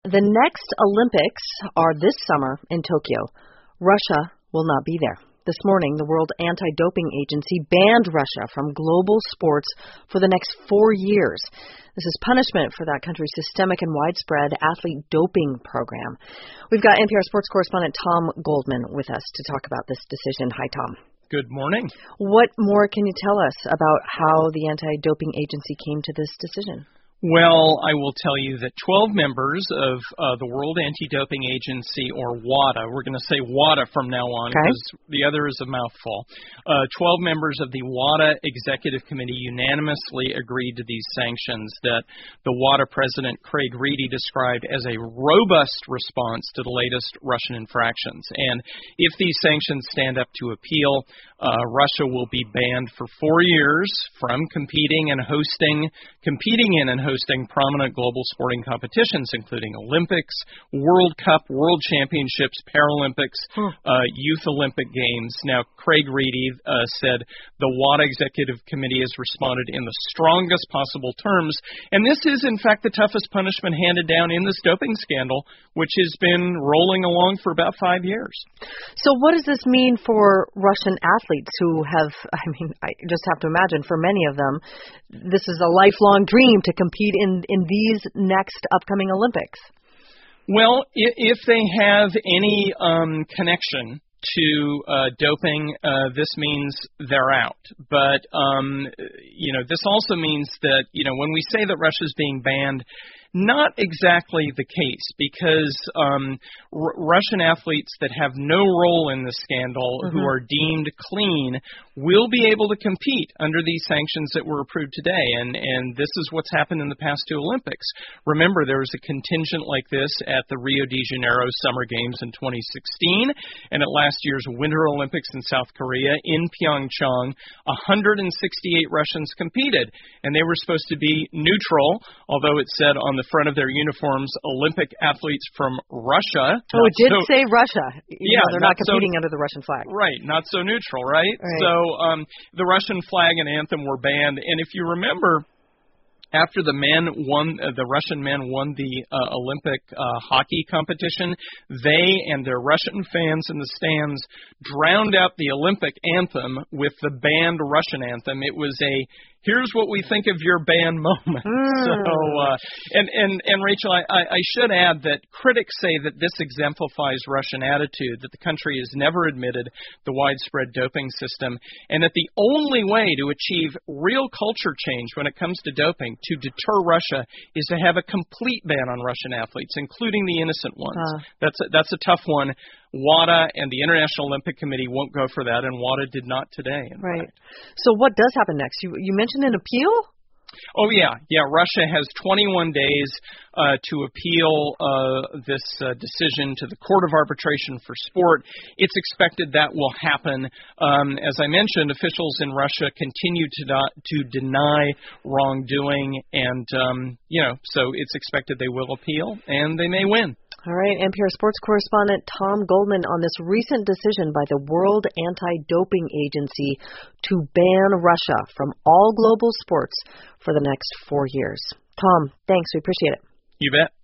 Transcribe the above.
The next Olympics are this summer in Tokyo. Russia will not be there. This morning, the World Anti-Doping Agency banned Russia from global sports for the next 4 years. This is punishment for that country's systemic and widespread athlete doping program. We've got NPR sports correspondent Tom Goldman with us to talk about this decision. Hi, Tom. Good morning. What more can you tell us about how the Anti-Doping Agency came to this decision? Well, I will tell you that 12 members of the World Anti-Doping Agency, or WADA, we're going to say WADA from now on because the other is a mouthful, 12 members of the WADA Executive Committee unanimously agreed to these sanctions that the WADA president, Craig Reedy, described as a robust response to the latest Russian infractions. And if these sanctions stand up to appeal, Russia will be banned for 4 years from competing in and hosting prominent global sporting competitions, including Olympics, World Cup, World Championships, Paralympics, Youth Olympic Games. Now, Craig Reedy said the WADA Executive Committee has responded in the strongest possible terms, and this is, in fact, the toughest punishment handed down in this doping scandal, which has been rolling along for about 5 years. So what does this mean for Russian athletes who have, I just have to imagine for many of them, this is a lifelong dream to compete in these next upcoming Olympics? Well, if they have any connection to doping, this means they're out. But, this also means that, when we say that Russia's being banned, not exactly the case, because Russian athletes that have no role in the scandal, who are deemed clean, will be able to compete under these sanctions that were approved today. And this is what's happened in the past 2 Olympics. Remember, there was a contingent like this at the Rio de Janeiro Summer Games in 2016, and at last year's Winter Olympics in South Korea. In Pyeongchang, 168 Russians competed, and they were supposed to be neutral, although it said on the front of their uniforms, Olympic athletes from Russia. Oh, it did say Russia. They're not competing under the Russian flag. Right, not so neutral, right? So the Russian flag and anthem were banned. And if you remember, after the Russian men won the Olympic hockey competition, they and their Russian fans in the stands drowned out the Olympic anthem with the banned Russian anthem. It was a here's what we think of your band moment. So, and Rachel, I should add that critics say that this exemplifies Russian attitude, that the country has never admitted the widespread doping system, and that the only way to achieve real culture change when it comes to doping, to deter Russia, is to have a complete ban on Russian athletes, including the innocent ones. That's a tough one. WADA and the International Olympic Committee won't go for that, and WADA did not today. Right. So what does happen next? You mentioned an appeal? Oh, yeah. Russia has 21 days to appeal this decision to the Court of Arbitration for Sport. It's expected that will happen. As I mentioned, officials in Russia continue to deny wrongdoing, and, so it's expected they will appeal, and they may win. All right, NPR sports correspondent Tom Goldman on this recent decision by the World Anti-Doping Agency to ban Russia from all global sports for the next 4 years. Tom, thanks. We appreciate it. You bet.